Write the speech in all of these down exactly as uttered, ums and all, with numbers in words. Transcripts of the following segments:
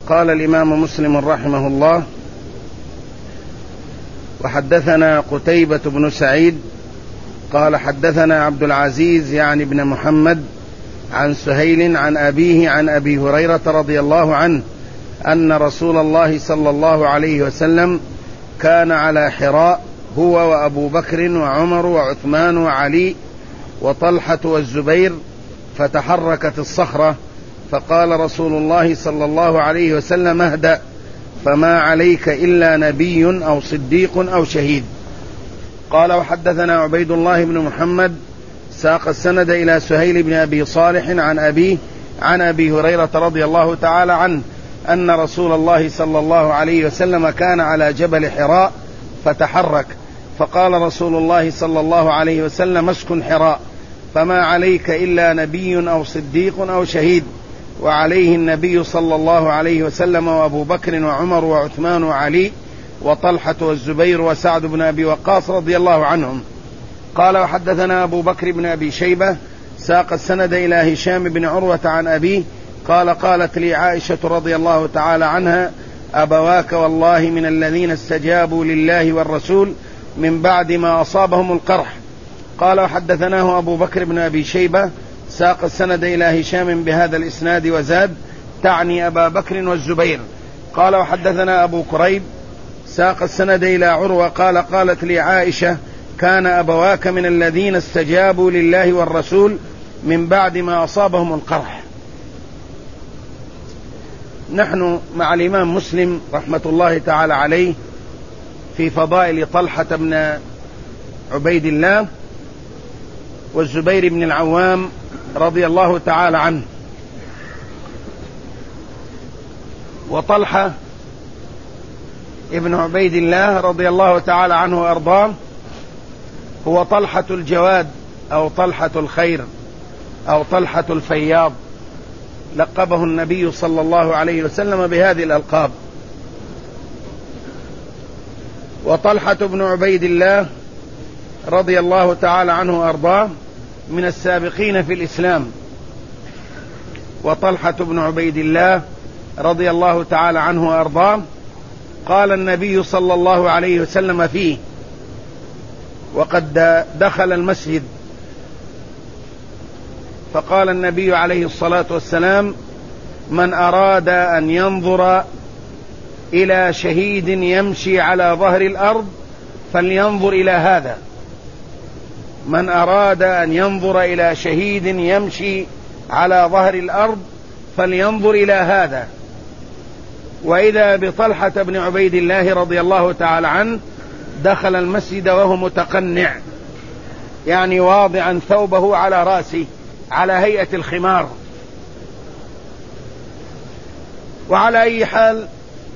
قال الإمام مسلم رحمه الله: وحدثنا قتيبة بن سعيد قال حدثنا عبد العزيز يعني بن محمد عن سهيل عن أبيه عن أبي هريرة رضي الله عنه أن رسول الله صلى الله عليه وسلم كان على حراء هو وأبو بكر وعمر وعثمان وعلي وطلحة والزبير، فتحركت الصخرة، فقال رسول الله صلى الله عليه وسلم: اهدأ، فما عليك إلا نبي أو صديق أو شهيد. قال: وحدثنا عبيد الله بن محمد ساق السند إلى سهيل بن أبي صالح عن أبيه عن أبي هريرة رضي الله تعالى عنه أن رسول الله صلى الله عليه وسلم كان على جبل حراء فتحرك، فقال رسول الله صلى الله عليه وسلم: اسكن حراء، فما عليك إلا نبي أو صديق أو شهيد. وعليه النبي صلى الله عليه وسلم وأبو بكر وعمر وعثمان وعلي وطلحة والزبير وسعد بن أبي وقاص رضي الله عنهم. قال: وحدثنا أبو بكر بن أبي شيبة ساق السند إلى هشام بن عروة عن أبيه قال: قالت لي عائشة رضي الله تعالى عنها: أبواك والله من الذين استجابوا لله والرسول من بعد ما أصابهم القرح. قال: وحدثناه أبو بكر بن أبي شيبة ساق السند إلى هشام بهذا الإسناد وزاد: تعني أبا بكر والزبير. قال: وحدثنا أبو كريب ساق السند إلى عروة قال: قالت لي عائشة: كان أبواك من الذين استجابوا لله والرسول من بعد ما أصابهم القرح. نحن مع الإمام مسلم رحمة الله تعالى عليه في فضائل طلحة بن عبيد الله والزبير بن العوام رضي الله تعالى عنه. وطلحة ابن عبيد الله رضي الله تعالى عنه وأرضاه هو طلحة الجواد أو طلحة الخير أو طلحة الفياض، لقبه النبي صلى الله عليه وسلم بهذه الألقاب. وطلحة بن عبيد الله رضي الله تعالى عنه وأرضاه من السابقين في الإسلام. وطلحة بن عبيد الله رضي الله تعالى عنه وأرضاه قال النبي صلى الله عليه وسلم فيه وقد دخل المسجد، فقال النبي عليه الصلاة والسلام: من أراد أن ينظر إلى شهيد يمشي على ظهر الأرض فلينظر إلى هذا. من أراد أن ينظر إلى شهيد يمشي على ظهر الأرض فلينظر إلى هذا. وإذا بطلحة بن عبيد الله رضي الله تعالى عنه دخل المسجد وهو متقنع، يعني واضعا ثوبه على رأسه على هيئة الخمار. وعلى أي حال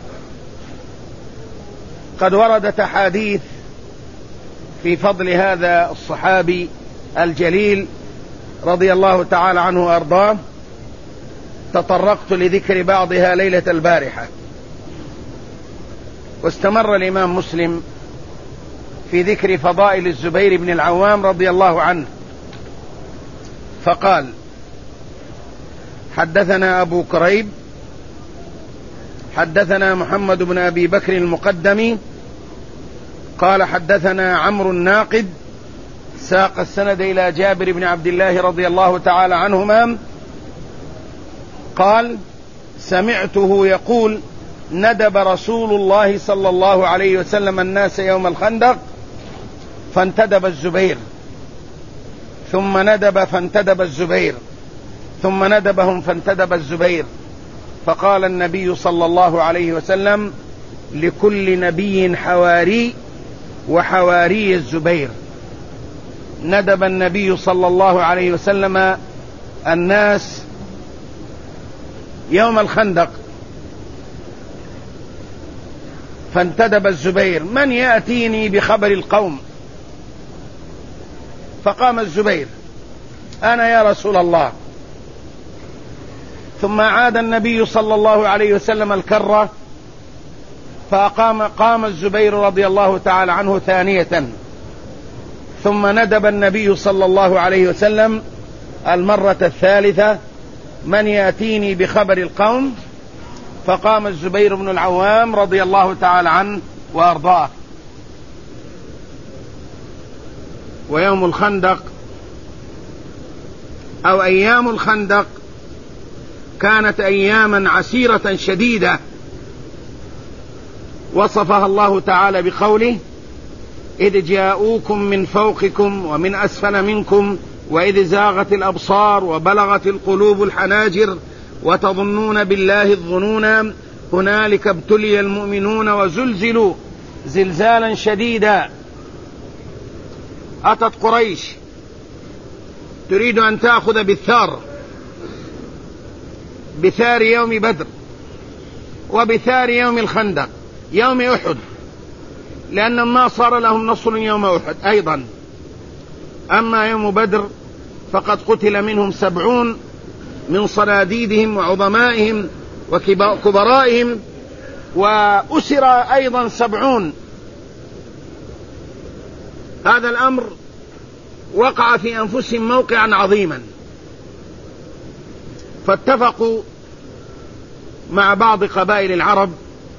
قد وردت أحاديث في فضل هذا الصحابي الجليل رضي الله تعالى عنه وأرضاه، تطرقت لذكر بعضها ليلة البارحة. واستمر الإمام مسلم في ذكر فضائل الزبير بن العوام رضي الله عنه، فقال: حدثنا أبو كريب حدثنا محمد بن أبي بكر المقدمي قال: حدثنا عمرو الناقد ساق السند إلى جابر بن عبد الله رضي الله تعالى عنهما قال: سمعته يقول: ندب رسول الله صلى الله عليه وسلم الناس يوم الخندق فانتدب الزبير، ثم ندب فانتدب الزبير، ثم ندبهم فانتدب الزبير، فقال النبي صلى الله عليه وسلم: لكل نبي حواري وحواري الزبير. ندب النبي صلى الله عليه وسلم الناس يوم الخندق فانتدب الزبير: من يأتيني بخبر القوم؟ فقام الزبير: أنا يا رسول الله. ثم عاد النبي صلى الله عليه وسلم الكرة فقام قام الزبير رضي الله تعالى عنه ثانية، ثم ندب النبي صلى الله عليه وسلم المرة الثالثة: من يأتيني بخبر القوم؟ فقام الزبير بن العوام رضي الله تعالى عنه وأرضاه. ويوم الخندق أو أيام الخندق كانت أياما عسيرة شديدة، وصفها الله تعالى بقوله: إذ جاءوكم من فوقكم ومن أسفل منكم وإذ زاغت الأبصار وبلغت القلوب الحناجر وتظنون بالله الظنونا هنالك ابتلي المؤمنون وزلزلوا زلزالا شديدا. أتت قريش تريد أن تأخذ بالثار، بثار يوم بدر وبثار يوم الخندق يوم أحد، لأن ما صار لهم نصر يوم أحد أيضا. أما يوم بدر فقد قتل منهم سبعون من صناديدهم وعظمائهم وكبرائهم، وأسر أيضا سبعون. هذا الأمر وقع في أنفسهم موقعا عظيما، فاتفقوا مع بعض قبائل العرب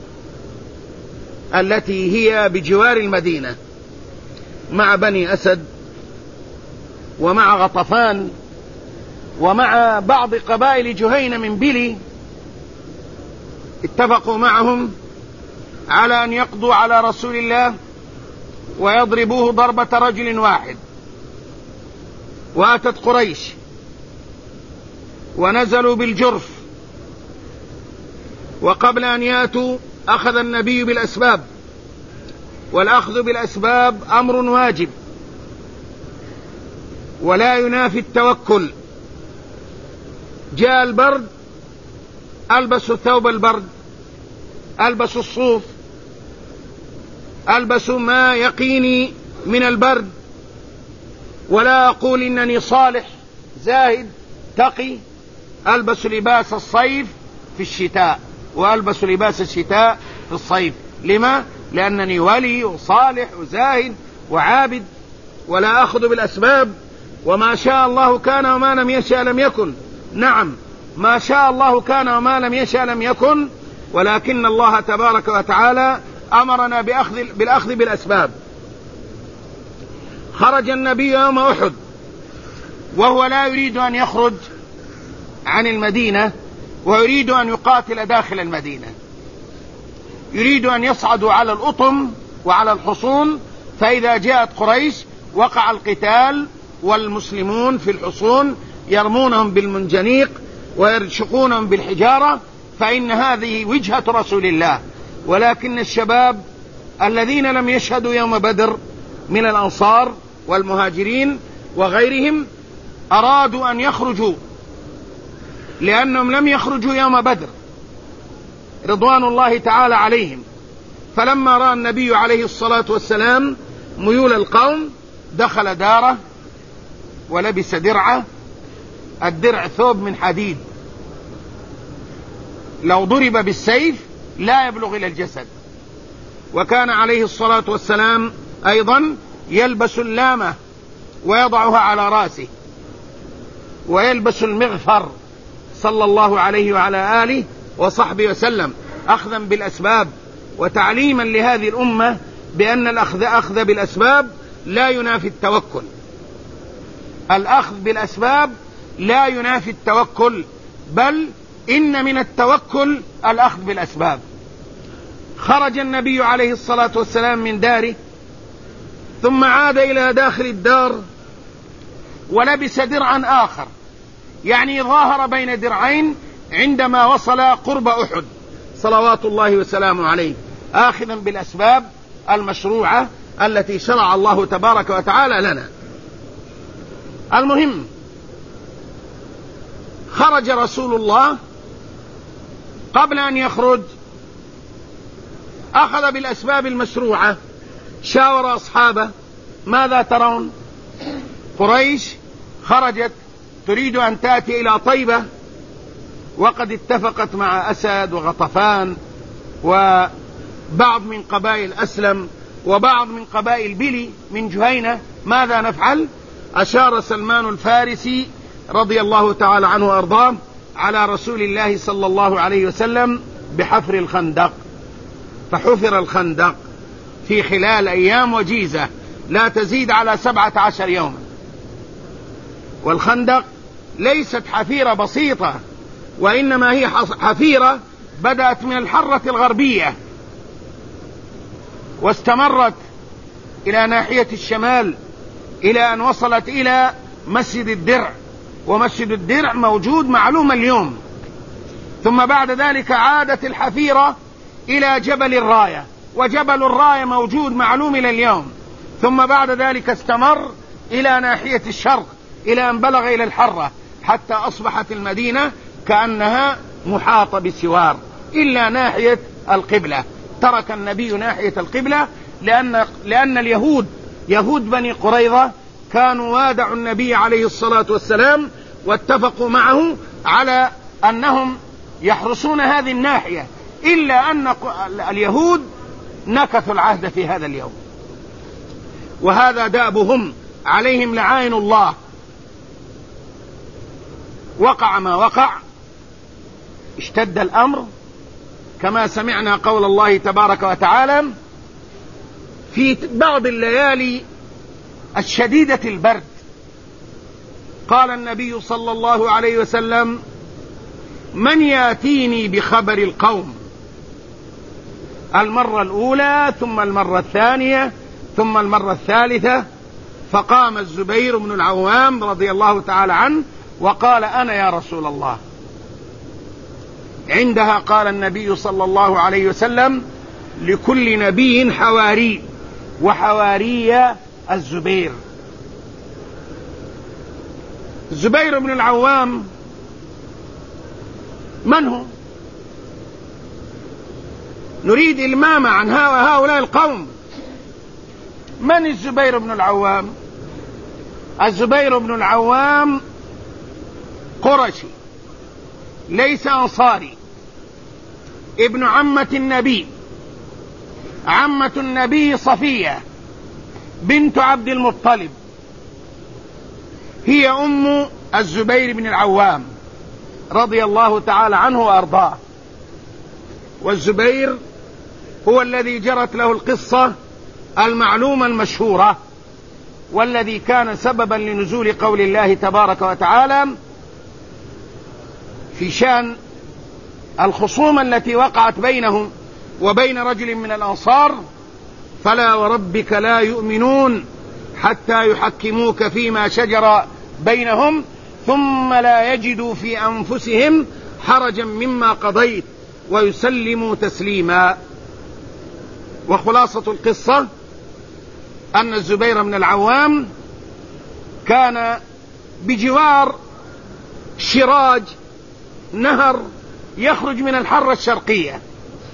التي هي بجوار المدينة، مع بني أسد ومع غطفان ومع بعض قبائل جهينة من بلي، اتفقوا معهم على أن يقضوا على رسول الله ويضربوه ضربة رجل واحد. وأتت قريش ونزلوا بالجرف، وقبل أن يأتوا أخذ النبي بالأسباب، والأخذ بالأسباب أمر واجب ولا ينافي التوكل. جاء البرد، ألبسوا ثوب البرد، ألبسوا الصوف، ألبسوا ما يقيني من البرد. ولا أقول إنني صالح زاهد تقي، ألبس لباس الصيف في الشتاء وألبس لباس الشتاء في الصيف. لما؟ لأنني ولي وصالح وزاهد وعابد، ولا أخذ بالأسباب. وما شاء الله كان وما لم يشاء لم يكن. نعم، ما شاء الله كان وما لم يشاء لم يكن، ولكن الله تبارك وتعالى أمرنا بأخذ بالأخذ بالأسباب. خرج النبي يوم أحد وهو لا يريد أن يخرج عن المدينة، ويريد أن يقاتل داخل المدينة، يريد أن يصعدوا على الأطم وعلى الحصون، فإذا جاءت قريش وقع القتال، والمسلمون في الحصون يرمونهم بالمنجنيق ويرشقونهم بالحجارة، فإن هذه وجهة رسول الله. ولكن الشباب الذين لم يشهدوا يوم بدر من الأنصار والمهاجرين وغيرهم أرادوا أن يخرجوا، لأنهم لم يخرجوا يوم بدر رضوان الله تعالى عليهم. فلما رأى النبي عليه الصلاة والسلام ميول القوم دخل داره ولبس درعه، الدرع ثوب من حديد لو ضرب بالسيف لا يبلغ إلى الجسد. وكان عليه الصلاة والسلام أيضا يلبس اللامة ويضعها على رأسه، ويلبس المغفر صلى الله عليه وعلى آله وصحبه وسلم، أخذا بالأسباب وتعليما لهذه الأمة بأن الأخذ أخذ بالأسباب لا ينافي التوكل. الأخذ بالأسباب لا ينافي التوكل، بل إن من التوكل الأخذ بالأسباب. خرج النبي عليه الصلاة والسلام من داره، ثم عاد إلى داخل الدار ولبس درعا آخر، يعني ظاهر بين درعين عندما وصل قرب أحد صلوات الله وسلامه عليه، آخذا بالأسباب المشروعة التي شرع الله تبارك وتعالى لنا. المهم، خرج رسول الله، قبل أن يخرج أخذ بالأسباب المشروعة، شاور أصحابه: ماذا ترون؟ قريش خرجت تريد أن تأتي إلى طيبة، وقد اتفقت مع أسد وغطفان وبعض من قبائل أسلم وبعض من قبائل بلي من جهينة. ماذا نفعل؟ أشار سلمان الفارسي رضي الله تعالى عنه وأرضاه على رسول الله صلى الله عليه وسلم بحفر الخندق، فحفر الخندق في خلال أيام وجيزة لا تزيد على سبعة عشر يوما. والخندق ليست حفيرة بسيطة، وإنما هي حفيرة بدأت من الحرة الغربية واستمرت إلى ناحية الشمال إلى أن وصلت إلى مسجد الدرع، ومسجد الدرع موجود معلوم اليوم. ثم بعد ذلك عادت الحفيرة إلى جبل الراية، وجبل الراية موجود معلوم إلى اليوم. ثم بعد ذلك استمر إلى ناحية الشرق إلى أن بلغ إلى الحرة، حتى أصبحت المدينة كأنها محاطة بسوار إلا ناحية القبلة. ترك النبي ناحية القبلة لأن, لأن اليهود يهود بني قريظة كانوا وادعوا النبي عليه الصلاة والسلام، واتفقوا معه على أنهم يحرسون هذه الناحية، إلا أن اليهود نكثوا العهد في هذا اليوم، وهذا دأبهم عليهم لعائن الله. وقع ما وقع، اشتد الأمر كما سمعنا قول الله تبارك وتعالى في بعض الليالي الشديدة البرد. قال النبي صلى الله عليه وسلم: من ياتيني بخبر القوم؟ المرة الأولى، ثم المرة الثانية، ثم المرة الثالثة. فقام الزبير بن العوام رضي الله تعالى عنه وقال: أنا يا رسول الله. عندها قال النبي صلى الله عليه وسلم: لكل نبي حواري، وحواري الزبير. الزبير بن العوام من هو؟ نريد إلمام عن هؤلاء القوم. من الزبير بن العوام؟ الزبير بن العوام قرشي، ليس أنصاري، ابن عمة النبي، عمة النبي صفية بنت عبد المطلب، هي أم الزبير بن العوام رضي الله تعالى عنه وأرضاه. والزبير هو الذي جرت له القصة المعلومة المشهورة، والذي كان سببا لنزول قول الله تبارك وتعالى في شأن الخصومة التي وقعت بينهم وبين رجل من الأنصار: فلا وربك لا يؤمنون حتى يحكموك فيما شجر بينهم ثم لا يجدوا في أنفسهم حرجا مما قضيت ويسلموا تسليما. وخلاصة القصة أن الزبير بن العوام كان بجوار شراج نهر يخرج من الحرة الشرقية.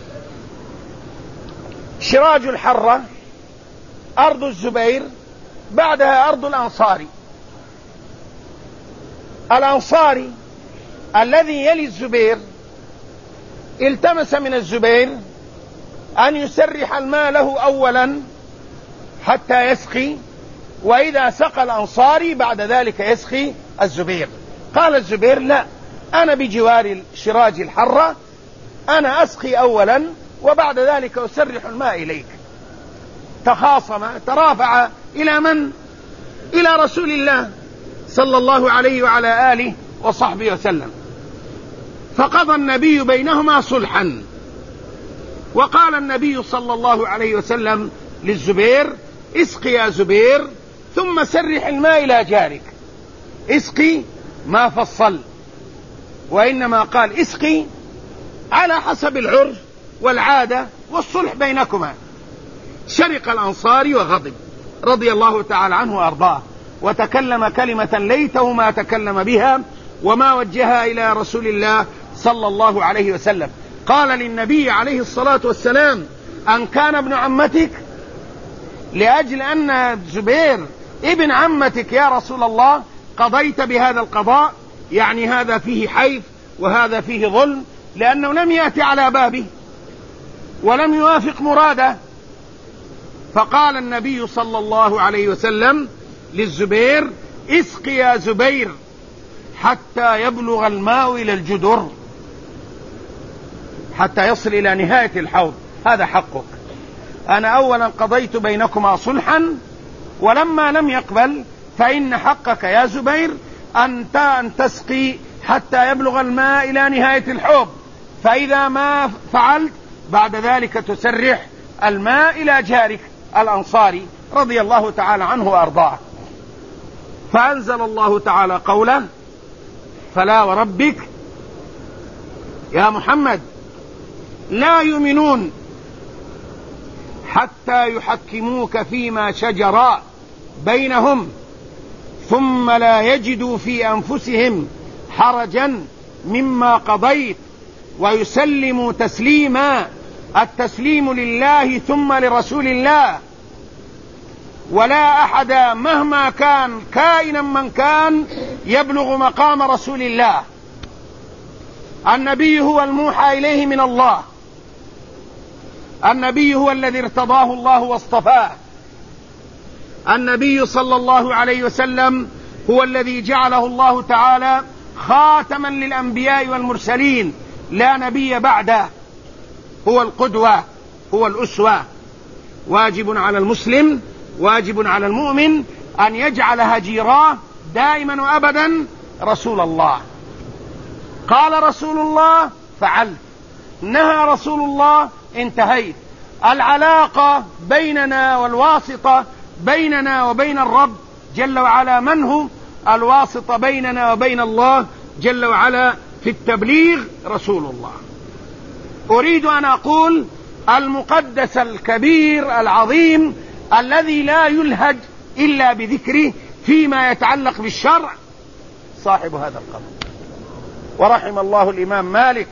شراج الحرة أرض الزبير، بعدها أرض الأنصاري. الأنصاري الذي يلي الزبير التمس من الزبير أن يسرح الماء له أولا حتى يسقي، وإذا سقى الأنصاري بعد ذلك يسقي الزبير. قال الزبير: لا، أنا بجوار شراج الحرة، أنا أسقي أولا وبعد ذلك أسرح الماء إليك. تخاصم، ترافع إلى من؟ إلى رسول الله صلى الله عليه وعلى آله وصحبه وسلم. فقضى النبي بينهما صلحا، وقال النبي صلى الله عليه وسلم للزبير: اسقي يا زبير ثم سرح الماء إلى جارك. اسقي ما فصل، وإنما قال اسقي على حسب العرف والعادة والصلح بينكما. شرق الأنصاري وغضب رضي الله تعالى عنه وأرضاه، وتكلم كلمة ليته ما تكلم بها وما وجهها إلى رسول الله صلى الله عليه وسلم. قال للنبي عليه الصلاة والسلام: أن كان ابن عمتك؟ لأجل أن زبير ابن عمتك يا رسول الله قضيت بهذا القضاء؟ يعني هذا فيه حيف وهذا فيه ظلم، لأنه لم يأتي على بابه ولم يوافق مراده. فقال النبي صلى الله عليه وسلم للزبير: اسق يا زبير حتى يبلغ الماء إلى الجدر، حتى يصل إلى نهاية الحوض، هذا حقك. أنا أولا قضيت بينكما صلحا، ولما لم يقبل فإن حقك يا زبير أن تسقي حتى يبلغ الماء إلى نهاية الحوض، فإذا ما فعلت بعد ذلك تسرح الماء إلى جارك الأنصاري رضي الله تعالى عنه وأرضاه. فأنزل الله تعالى قوله: فلا وربك يا محمد لا يؤمنون حتى يحكموك فيما شجر بينهم ثم لا يجدوا في أنفسهم حرجا مما قضيت ويسلموا تسليما. التسليم لله ثم لرسول الله، ولا أحد مهما كان كائنا من كان يبلغ مقام رسول الله. النبي هو الموحى إليه من الله، النبي هو الذي ارتضاه الله واصطفاه، النبي صلى الله عليه وسلم هو الذي جعله الله تعالى خاتما للأنبياء والمرسلين، لا نبي بعده، هو القدوة، هو الأسوة. واجب على المسلم، واجب على المؤمن أن يجعل هجيراه دائما وأبدا رسول الله. قال رسول الله فعلت، نهى رسول الله انتهيت. العلاقة بيننا والواسطة بيننا وبين الرب جل وعلا من هو؟ الواسطة بيننا وبين الله جل وعلا في التبليغ رسول الله. أريد أن أقول المقدس الكبير العظيم الذي لا يلهج إلا بذكره فيما يتعلق بالشرع صاحب هذا القبر. ورحم الله الإمام مالك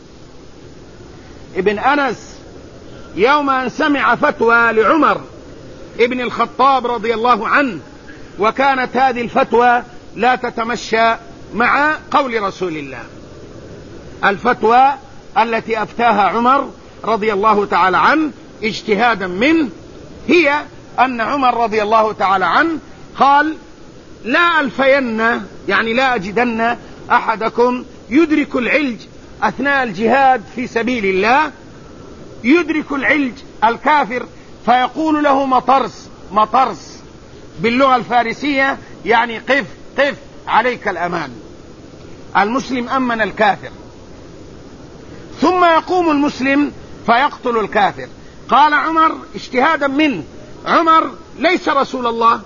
ابن أنس يوم أن سمع فتوى لعمر ابن الخطاب رضي الله عنه، وكانت هذه الفتوى لا تتمشى مع قول رسول الله. الفتوى التي أفتاها عمر رضي الله تعالى عنه اجتهادا منه هي أن عمر رضي الله تعالى عنه قال: لا ألفين، يعني لا أجدن أحدكم يدرك العلج أثناء الجهاد في سبيل الله، يدرك العلج الكافر فيقول له مطرس، مطرس باللغة الفارسية يعني قف قف عليك الأمان. المسلم أمن الكافر، ثم يقوم المسلم فيقتل الكافر. قال عمر اجتهادا منه، عمر ليس رسول الله،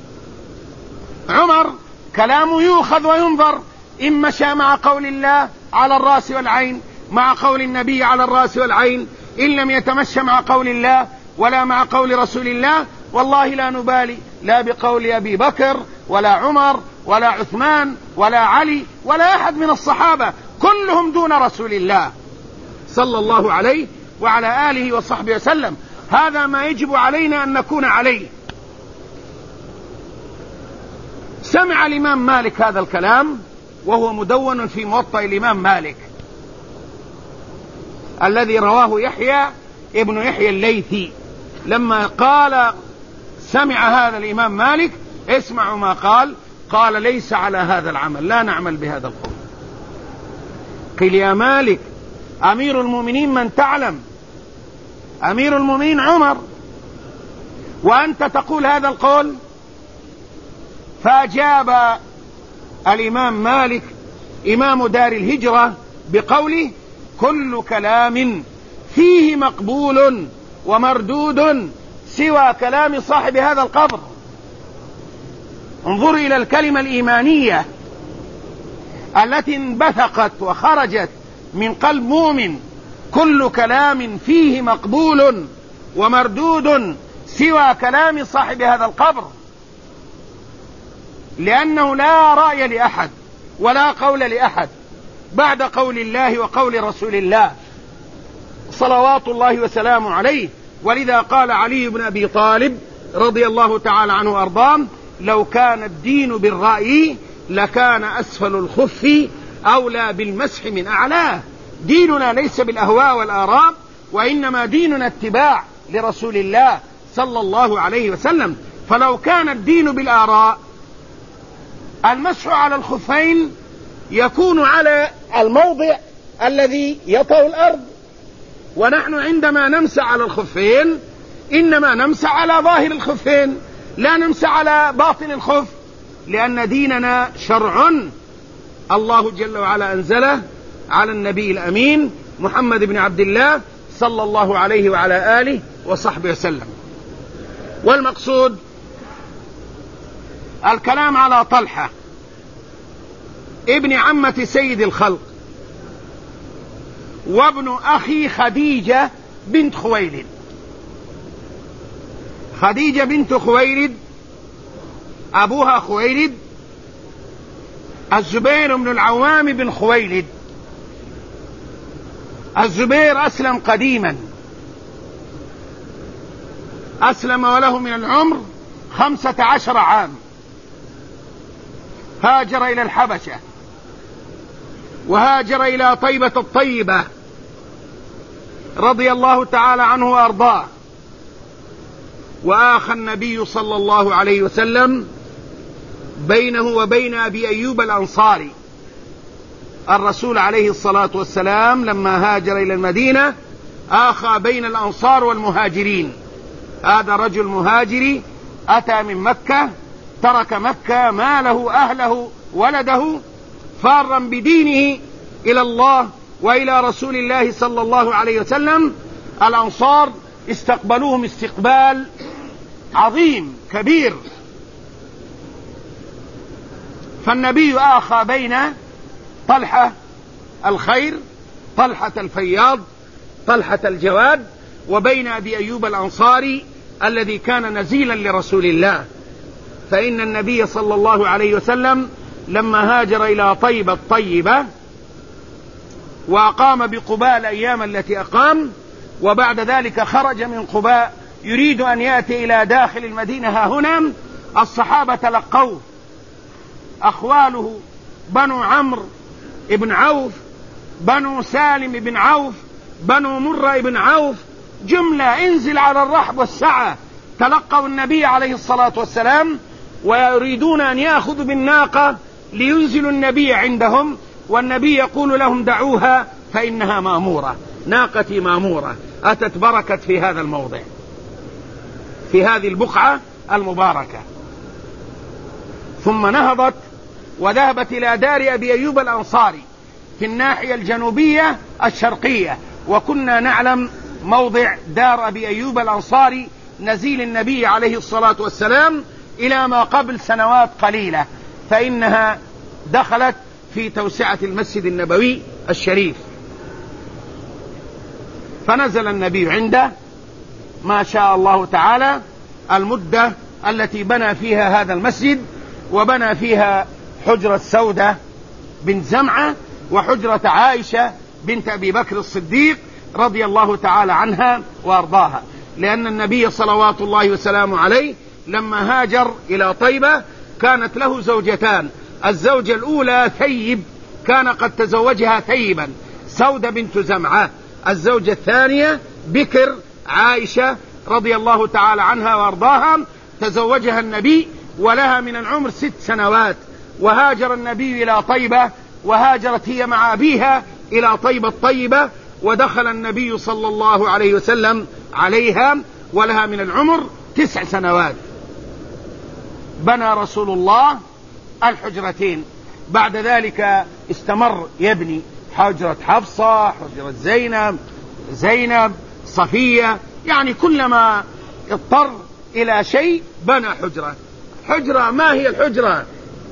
عمر كلامه يؤخذ وينظر، إن مشى مع قول الله على الرأس والعين، مع قول النبي على الرأس والعين، إن لم يتمشى مع قول الله ولا مع قول رسول الله والله لا نبالي، لا بقول أبي بكر ولا عمر ولا عثمان ولا علي ولا أحد من الصحابة، كلهم دون رسول الله صلى الله عليه وعلى آله وصحبه وسلم. هذا ما يجب علينا أن نكون عليه. سمع الإمام مالك هذا الكلام وهو مدون في موطأ الإمام مالك الذي رواه يحيى ابن يحيى الليثي. لما قال سمع هذا الإمام مالك اسمعوا ما قال، قال: ليس على هذا العمل، لا نعمل بهذا القول. قيل: يا مالك أمير المؤمنين من تعلم؟ أمير المؤمنين عمر، وأنت تقول هذا القول؟ فأجاب الإمام مالك إمام دار الهجرة بقوله: كل كلام فيه مقبول ومردود سوى كلام صاحب هذا القبر. انظر إلى الكلمة الإيمانية التي انبثقت وخرجت من قلب مؤمن: كل كلام فيه مقبول ومردود سوى كلام صاحب هذا القبر، لأنه لا رأي لأحد ولا قول لأحد بعد قول الله وقول رسول الله صلوات الله وسلامه عليه. ولذا قال علي بن أبي طالب رضي الله تعالى عنه وأرضاه: لو كان الدين بالرأي لكان أسفل الخف أولى بالمسح من أعلاه. ديننا ليس بالأهواء والآراء، وإنما ديننا اتباع لرسول الله صلى الله عليه وسلم. فلو كان الدين بالآراء المسح على الخفين يكون على الموضع الذي يطأ الأرض ونحن عندما نمسح على الخفين إنما نمسح على ظاهر الخفين، لا نمسح على باطن الخف، لأن ديننا شرع الله جل وعلا أنزله على النبي الأمين محمد بن عبد الله صلى الله عليه وعلى آله وصحبه وسلم. والمقصود الكلام على طلحة ابن عمة سيد الخلق وابن أخي خديجة بنت خويلد. خديجة بنت خويلد أبوها خويلد، الزبير بن العوام بن خويلد. الزبير أسلم قديما، أسلم وله من العمر خمسة عشر عام، هاجر إلى الحبشة وهاجر إلى طيبة الطيبة رضي الله تعالى عنه وأرضاه. وآخى النبي صلى الله عليه وسلم بينه وبين أبي أيوب الأنصاري. الرسول عليه الصلاة والسلام لما هاجر إلى المدينة آخى بين الأنصار والمهاجرين. هذا رجل مهاجري أتى من مكة، ترك مكة، ماله، أهله، ولده، فارا بدينه إلى الله وإلى رسول الله صلى الله عليه وسلم. الأنصار استقبلوهم استقبال عظيم كبير، فالنبي آخى بين طلحة الخير، طلحة الفياض، طلحة الجواد، وبين أبي أيوب الأنصاري الذي كان نزيلا لرسول الله. فإن النبي صلى الله عليه وسلم لما هاجر إلى طيبة الطيبة وأقام بقباء الأيام التي أقام، وبعد ذلك خرج من قباء يريد أن يأتي إلى داخل المدينة ها هنا، الصحابة تلقوه، أخواله بنو عمرو بن عوف، بنو سالم بن عوف، بنو مرة بن عوف، جملة انزل على الرحب والسعة، تلقوا النبي عليه الصلاة والسلام ويريدون أن يأخذوا بالناقة لينزلوا النبي عندهم، والنبي يقول لهم دعوها فإنها مأمورة، ناقتي مأمورة، أتت بركت في هذا الموضع، في هذه البقعة المباركة. ثم نهضت وذهبت إلى دار أبي أيوب الأنصاري في الناحية الجنوبية الشرقية، وكنا نعلم موضع دار أبي أيوب الأنصاري نزيل النبي عليه الصلاة والسلام إلى ما قبل سنوات قليلة، فإنها دخلت في توسعة المسجد النبوي الشريف. فنزل النبي عنده ما شاء الله تعالى المدة التي بنى فيها هذا المسجد، وبنى فيها حجرة سودة بنت زمعة وحجرة عائشة بنت أبي بكر الصديق رضي الله تعالى عنها وأرضاها، لأن النبي صلوات الله وسلامه عليه لما هاجر إلى طيبة كانت له زوجتان، الزوجة الأولى ثيب كان قد تزوجها ثيبا سودة بنت زمعة، الزوجة الثانية بكر عائشة رضي الله تعالى عنها وأرضاها تزوجها النبي ولها من العمر ست سنوات. وهاجر النبي إلى طيبة، وهاجرت هي مع أبيها إلى طيبة الطيبة، ودخل النبي صلى الله عليه وسلم عليها ولها من العمر تسع سنوات. بنى رسول الله الحجرتين، بعد ذلك استمر يبني حجرة حفصة، حجرة زينب، زينب، صفية، يعني كلما اضطر إلى شيء بنى حجرة. حجرة ما هي الحجرة؟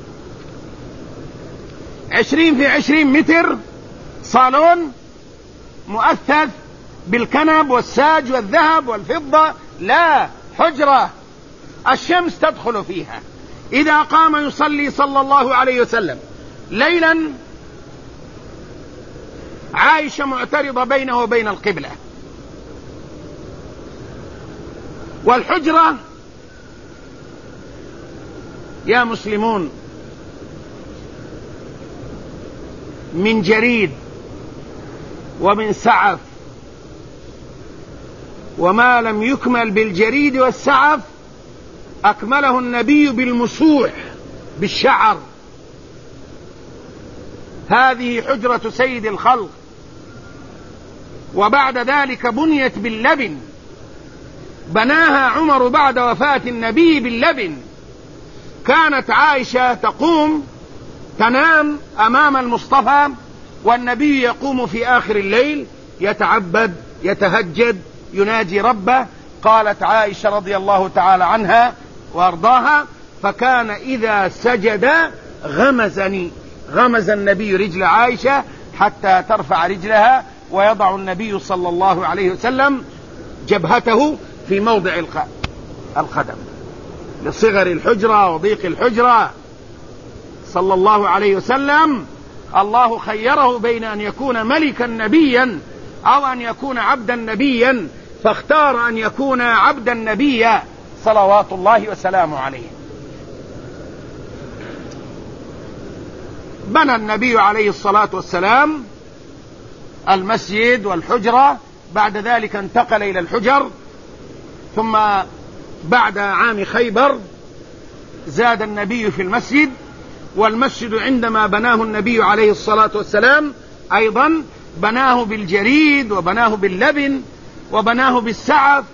عشرين في عشرين متر، صالون مؤثث بالكنب والساج والذهب والفضة، لا، حجرة الشمس تدخل فيها. إذا قام يصلي صلى الله عليه وسلم ليلا عائشة معترضة بينه وبين القبلة، والحجرة يا مسلمون من جريد ومن سعف، وما لم يكمل بالجريد والسعف أكمله النبي بالمسوح بالشعر. هذه حجرة سيد الخلق وبعد ذلك بنيت باللبن، بناها عمر بعد وفاة النبي باللبن. كانت عائشة تقوم تنام أمام المصطفى، والنبي يقوم في آخر الليل يتعبد يتهجد يناجي ربه. قالت عائشة رضي الله تعالى عنها وارضاها: فكان إذا سجد غمزني، غمز النبي رجل عائشة حتى ترفع رجلها، ويضع النبي صلى الله عليه وسلم جبهته في موضع القدم لصغر الحجرة وضيق الحجرة صلى الله عليه وسلم. الله خيره بين أن يكون ملكا نبيا أو أن يكون عبدا نبيا، فاختار أن يكون عبدا نبيا صلوات الله وسلامه عليه. بنى النبي عليه الصلاة والسلام المسجد والحجرة، بعد ذلك انتقل إلى الحجر، ثم بعد عام خيبر زاد النبي في المسجد. والمسجد عندما بناه النبي عليه الصلاة والسلام أيضا بناه بالجريد، وبناه باللبن، وبناه بالسعف،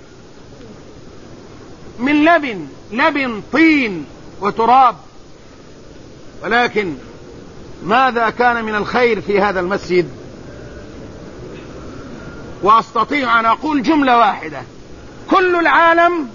من لبن، لبن طين وتراب. ولكن ماذا كان من الخير في هذا المسجد؟ وأستطيع أن أقول جملة واحدة: كل العالم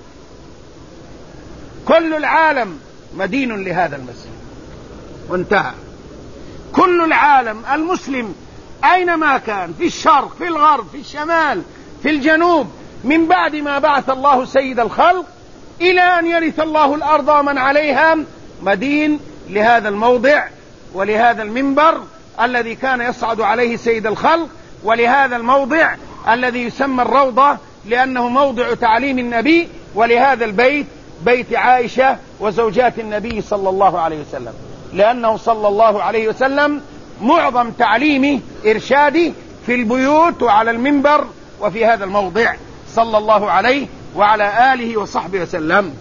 كل العالم مدين لهذا المسجد، وانتهى. كل العالم المسلم أينما كان، في الشرق في الغرب في الشمال في الجنوب، من بعد ما بعث الله سيد الخلق إلى أن يرث الله الأرض ومن عليها، مدين لهذا الموضع ولهذا المنبر الذي كان يصعد عليه سيد الخلق، ولهذا الموضع الذي يسمى الروضة لأنه موضع تعليم النبي، ولهذا البيت بيت عائشة وزوجات النبي صلى الله عليه وسلم، لأنه صلى الله عليه وسلم معظم تعليمه إرشادي في البيوت وعلى المنبر وفي هذا الموضع صلى الله عليه وعلى آله وصحبه وسلم.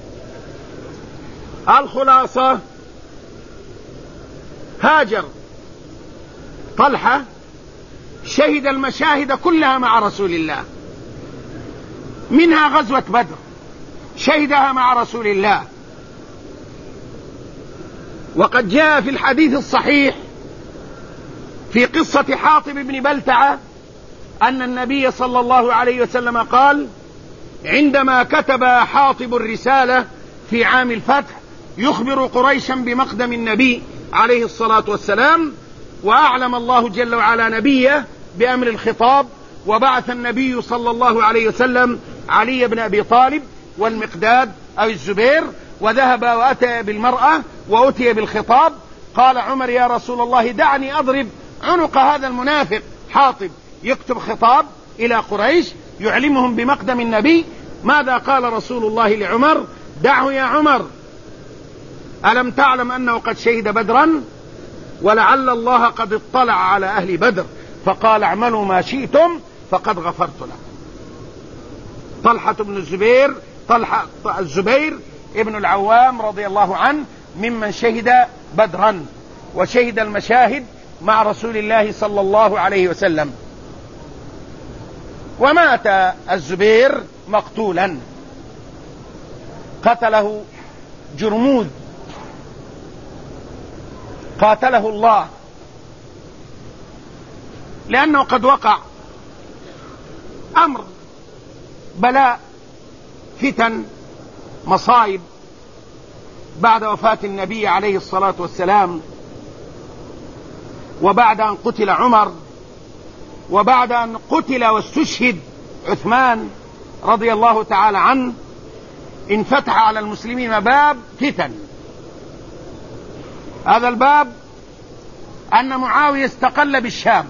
الخلاصة: هاجر طلحة شهد المشاهد كلها مع رسول الله، منها غزوة بدر شهدها مع رسول الله. وقد جاء في الحديث الصحيح في قصة حاطب بن بلتعة أن النبي صلى الله عليه وسلم قال: عندما كتب حاطب الرسالة في عام الفتح يخبر قريشا بمقدم النبي عليه الصلاة والسلام، وأعلم الله جل وعلا نبيه بأمر الخطاب، وبعث النبي صلى الله عليه وسلم علي بن أبي طالب والمقداد أو الزبير، وذهب وأتى بالمرأة وأتي بالخطاب. قال عمر: يا رسول الله دعني أضرب عنق هذا المنافق حاطب، يكتب خطاب إلى قريش يعلمهم بمقدم النبي. ماذا قال رسول الله لعمر؟ دعه يا عمر، ألم تعلم أنه قد شهد بدرا، ولعل الله قد اطلع على أهل بدر فقال اعملوا ما شئتم فقد غفرت لكم. طلحة بن الزبير طلحة الزبير ابن العوام رضي الله عنه ممن شهد بدرا وشهد المشاهد مع رسول الله صلى الله عليه وسلم. ومات الزبير مقتولا، قتله جرموذ، قاتله الله، لأنه قد وقع أمر بلاء فتن مصائب بعد وفاة النبي عليه الصلاة والسلام، وبعد أن قتل عمر، وبعد أن قتل واستشهد عثمان رضي الله تعالى عنه، انفتح على المسلمين باب فتن. هذا الباب أن معاوية استقل بالشام،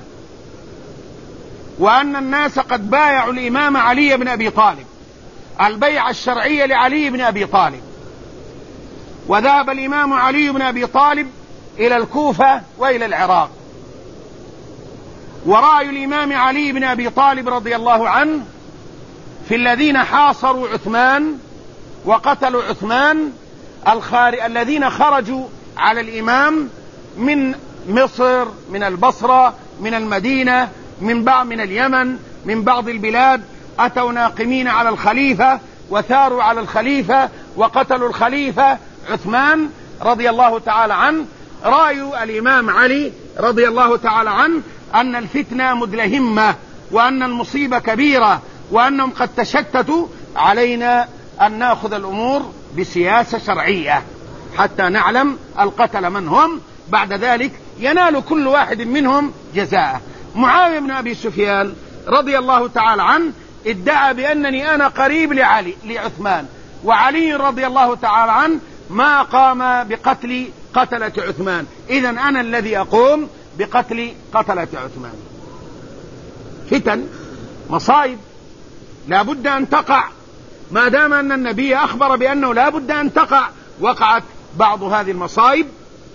وأن الناس قد بايعوا الإمام علي بن أبي طالب البيعة الشرعية لعلي بن أبي طالب، وذهب الإمام علي بن أبي طالب إلى الكوفة وإلى العراق. ورأي الإمام علي بن أبي طالب رضي الله عنه في الذين حاصروا عثمان وقتلوا عثمان الخار... الذين خرجوا على الإمام من مصر، من البصرة، من المدينة، من بعض من اليمن من بعض البلاد أتوا ناقمين على الخليفة وثاروا على الخليفة وقتلوا الخليفة عثمان رضي الله تعالى عنه. رأي الإمام علي رضي الله تعالى عنه أن الفتنة مدلهمة وأن المصيبة كبيرة وأنهم قد تشتتوا، علينا أن نأخذ الأمور بسياسة شرعية حتى نعلم القتل من هم، بعد ذلك ينال كل واحد منهم جزاءه. معاوية بن أبي سفيان رضي الله تعالى عنه ادعى بأنني أنا قريب لعلي لعثمان، وعلي رضي الله تعالى عنه ما قام بقتل قتلة عثمان، إذن أنا الذي أقوم بقتل قتلة عثمان. فتن مصائب لا بد أن تقع، ما دام أن النبي أخبر بأنه لا بد أن تقع، وقعت بعض هذه المصائب.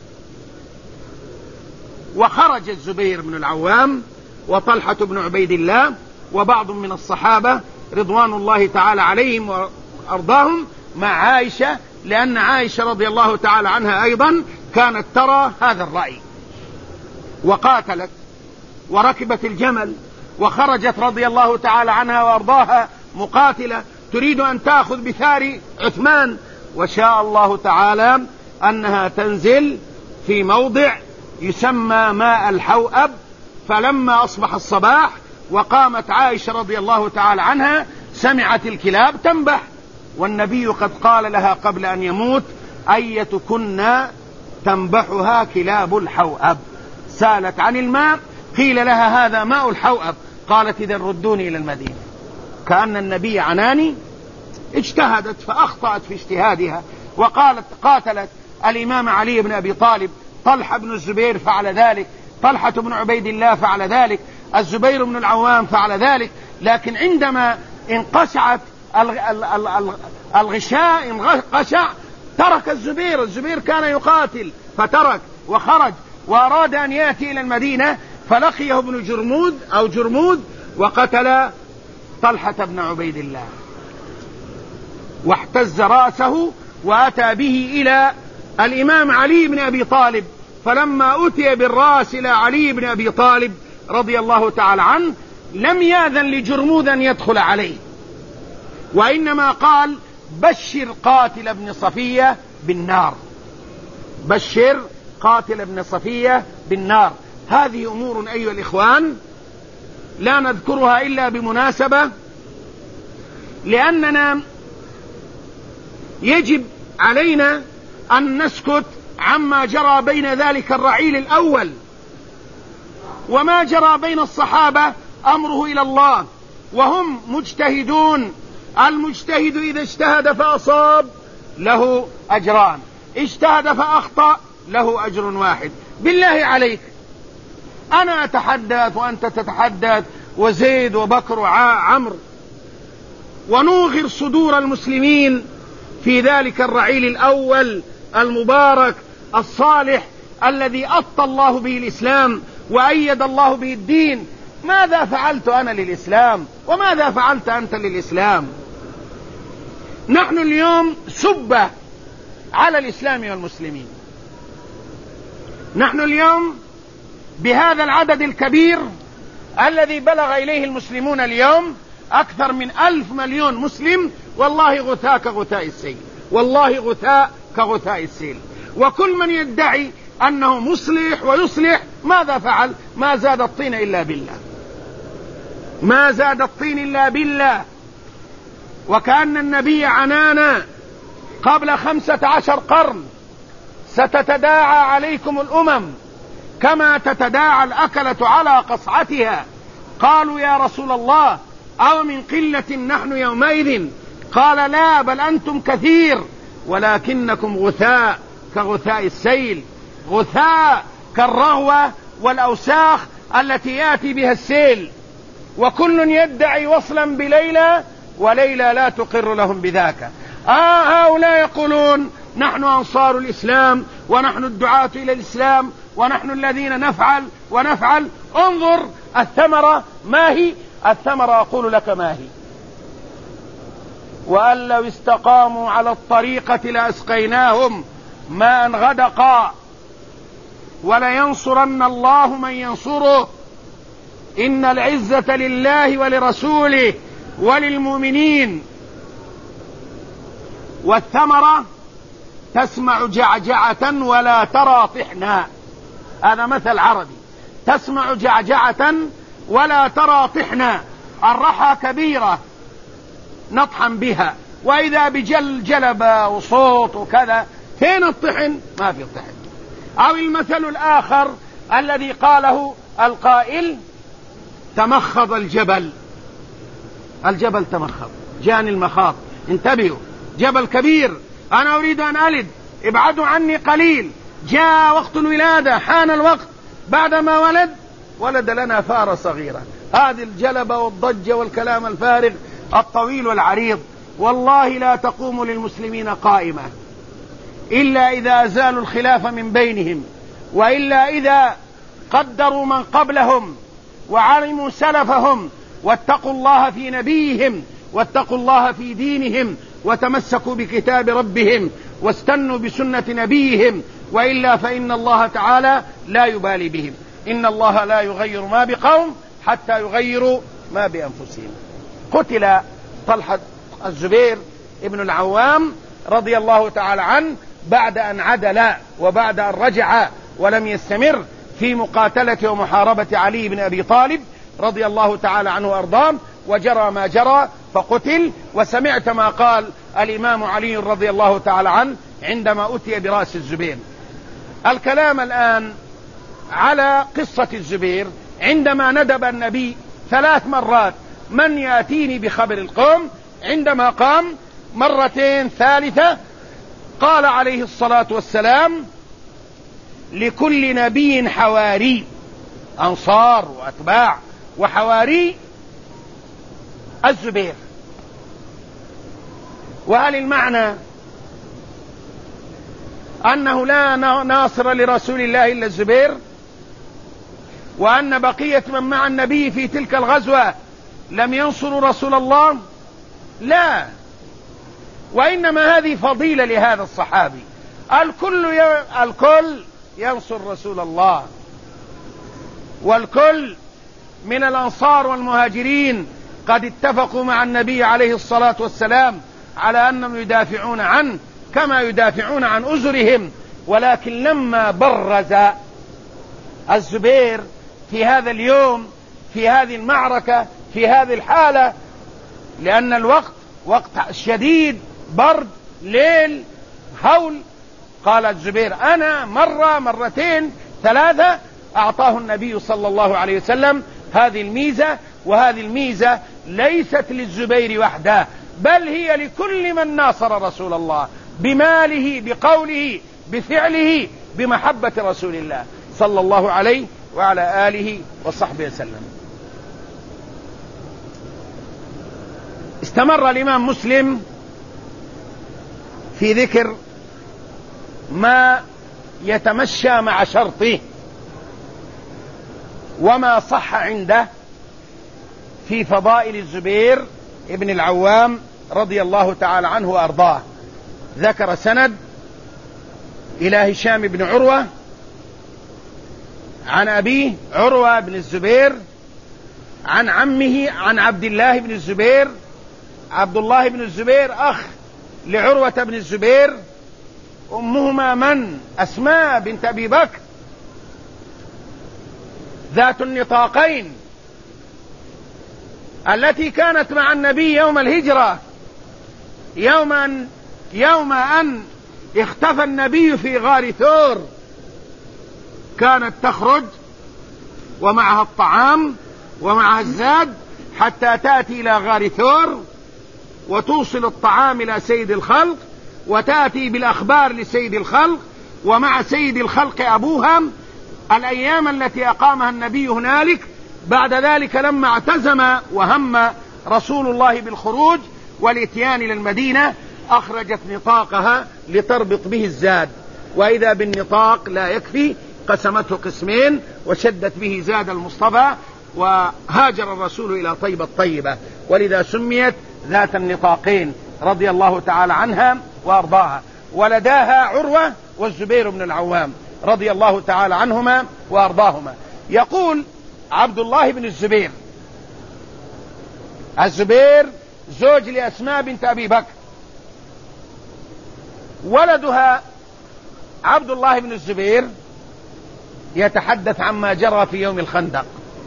وخرج الزبير بن العوام وطلحة بن عبيد الله وبعض من الصحابة رضوان الله تعالى عليهم وأرضاهم مع عائشة، لأن عائشة رضي الله تعالى عنها أيضا كانت ترى هذا الرأي، وقاتلت وركبت الجمل وخرجت رضي الله تعالى عنها وأرضاها مقاتلة تريد أن تأخذ بثار عثمان، وشاء الله تعالى أنها تنزل في موضع يسمى ماء الحوأب. فلما أصبح الصباح وقامت عائشة رضي الله تعالى عنها سمعت الكلاب تنبح، والنبي قد قال لها قبل أن يموت: أيتكن تنبحها كلاب الحوأب. سالت عن الماء، قيل لها هذا ماء الحوأب، قالت: إذا ردوني إلى المدينة. كأن النبي عناني، اجتهدت فأخطأت في اجتهادها وقالت قاتلت الإمام علي بن أبي طالب، طلحة بن الزبير فعل ذلك، طلحة بن عبيد الله فعل ذلك، الزبير بن العوام فعل ذلك. لكن عندما انقشعت الغشاء انقشع ترك الزبير، الزبير كان يقاتل فترك وخرج وأراد أن يأتي إلى المدينة، فلقيه ابن جرمود أو جرمود وقتل طلحة بن عبيد الله واحتز رأسه وأتى به إلى الإمام علي بن أبي طالب. فلما أتي بالرأس إلى علي بن أبي طالب رضي الله تعالى عنه لم يأذن لجرمود أن يدخل عليه، وإنما قال: بشر قاتل ابن صفية بالنار، بشر قاتل ابن صفية بالنار. هذه أمور أيها الإخوان لا نذكرها إلا بمناسبة، لأننا يجب علينا أن نسكت عما جرى بين ذلك الرعيل الأول، وما جرى بين الصحابة أمره إلى الله، وهم مجتهدون. المجتهد إذا اجتهد فأصاب له أجران، اجتهد فأخطأ له أجر واحد. بالله عليك، أنا أتحدث وأنت تتحدث وزيد وبكر وعمر، ونوغر صدور المسلمين في ذلك الرعيل الأول المبارك الصالح الذي أطى الله به الإسلام وأيد الله به الدين. ماذا فعلت أنا للإسلام وماذا فعلت أنت للإسلام؟ نحن اليوم سبة على الإسلام والمسلمين. نحن اليوم بهذا العدد الكبير الذي بلغ إليه المسلمون اليوم أكثر من ألف مليون مسلم، والله غثاء كغثاء السيل، والله غثاء كغثاء السيل. وكل من يدعي أنه مصلح ويصلح ماذا فعل؟ ما زاد الطين إلا بالله، ما زاد الطين إلا بالله. وكأن النبي عنانا قبل خمسة عشر قرن: ستتداعى عليكم الأمم كما تتداعى الأكلة على قصعتها. قالوا: يا رسول الله، أو من قلة نحن يومئذ؟ قال: لا، بل أنتم كثير ولكنكم غثاء كغثاء السيل، غثاء كالرغوة والأوساخ التي يأتي بها السيل. وكل يدعي وصلا بليلى وليلى لا تقر لهم بذاك. آه هؤلاء يقولون: نحن أنصار الإسلام ونحن الدعاة إلى الإسلام ونحن الذين نفعل ونفعل. انظر الثمرة ما هي؟ الثمرة أقول لك ما هي: وأن لو استقاموا على الطريقة لأسقيناهم ماء غدقا ولينصرن الله من ينصره إن العزة لله ولرسوله وللمؤمنين. والثمرة تسمع جعجعة ولا ترى طحنا، هذا مثل عربي، تسمع جعجعة ولا ترى طحنا، الرحى كبيرة نطحن بها، وإذا بجل جلبة وصوت وكذا، فين الطحن؟ ما في الطحن. أو المثل الآخر الذي قاله القائل: تمخض الجبل، الجبل تمخض، جاني المخاض، انتبهوا، جبل كبير، أنا أريد أن ألد، ابعدوا عني قليل، جاء وقت الولادة، حان الوقت، بعدما ولد ولد لنا فارة صغيرة. هذه الجلبة والضجة والكلام الفارغ الطويل والعريض والله لا تقوم للمسلمين قائمة إلا إذا أزالوا الخلاف من بينهم، وإلا إذا قدروا من قبلهم وعلموا سلفهم واتقوا الله في نبيهم واتقوا الله في دينهم وتمسكوا بكتاب ربهم واستنوا بسنة نبيهم، وإلا فإن الله تعالى لا يبالي بهم. إن الله لا يغير ما بقوم حتى يغيروا ما بأنفسهم. قتل طلحة الزبير ابن العوام رضي الله تعالى عنه بعد أن عدل وبعد أن رجع ولم يستمر في مقاتلة ومحاربة علي بن أبي طالب رضي الله تعالى عنه وأرضاه، وجرى ما جرى فقتل. وسمعت ما قال الإمام علي رضي الله تعالى عنه عندما أتي برأس الزبير. الكلام الآن على قصة الزبير عندما ندب النبي ثلاث مرات: من يأتيني بخبر القوم؟ عندما قام مرتين ثالثة قال عليه الصلاة والسلام: لكل نبي حواري، أنصار وأتباع، وحواري الزبير. وهل المعنى أنه لا ناصر لرسول الله إلا الزبير، وأن بقية من مع النبي في تلك الغزوة لم ينصروا رسول الله؟ لا، وإنما هذه فضيلة لهذا الصحابي. الكل ي... الكل ينصر رسول الله، والكل من الأنصار والمهاجرين قد اتفقوا مع النبي عليه الصلاة والسلام على أنهم يدافعون عنه كما يدافعون عن أزرهم. ولكن لما برز الزبير في هذا اليوم في هذه المعركة في هذه الحالة، لأن الوقت وقت شديد، برد، ليل، هول، قال الزبير: أنا مرة مرتين ثلاثة. أعطاه النبي صلى الله عليه وسلم هذه الميزة، وهذه الميزة ليست للزبير وحده، بل هي لكل من ناصر رسول الله بماله، بقوله، بفعله، بمحبة رسول الله صلى الله عليه وعلى آله وصحبه وسلم. استمر الإمام مسلم في ذكر ما يتمشى مع شرطه وما صح عنده في فضائل الزبير ابن العوام رضي الله تعالى عنه وأرضاه. ذكر سند إلى هشام بن عروة عن أبيه عروة بن الزبير عن عمه عن عبد الله بن الزبير. عبد الله بن الزبير أخ لعروة بن الزبير، أمهما من؟ أسماء بنت أبي بكر ذات النطاقين التي كانت مع النبي يوم الهجرة، يوم أن, يوم أن اختفى النبي في غار ثور، كانت تخرج ومعها الطعام ومعها الزاد حتى تأتي إلى غار ثور وتوصل الطعام إلى سيد الخلق وتأتي بالأخبار لسيد الخلق، ومع سيد الخلق أبوها الأيام التي أقامها النبي هنالك. بعد ذلك لما اعتزم وهم رسول الله بالخروج والاتيان إلى المدينة أخرجت نطاقها لتربط به الزاد، وإذا بالنطاق لا يكفي قسمته قسمين وشدت به زاد المصطفى، وهاجر الرسول إلى طيبة الطيبة، ولذا سميت ذات النطاقين رضي الله تعالى عنها وأرضاها. ولداها عروة والزبير بن العوام رضي الله تعالى عنهما وأرضاهما. يقول عبد الله بن الزبير. الزبير زوج لأسماء بنت أبي بكر، ولدها عبد الله بن الزبير يتحدث عما جرى في يوم الخندق،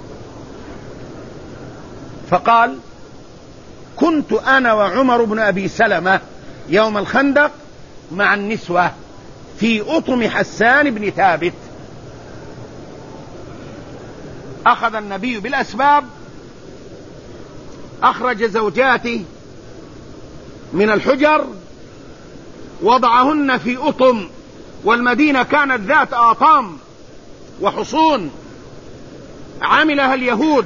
فقال: كنت أنا وعمر بن أبي سلمة يوم الخندق مع النسوة في أطم حسان بن ثابت. أخذ النبي بالأسباب، أخرج زوجاته من الحجر، وضعهن في أطم، والمدينة كانت ذات آطام وحصون عملها اليهود،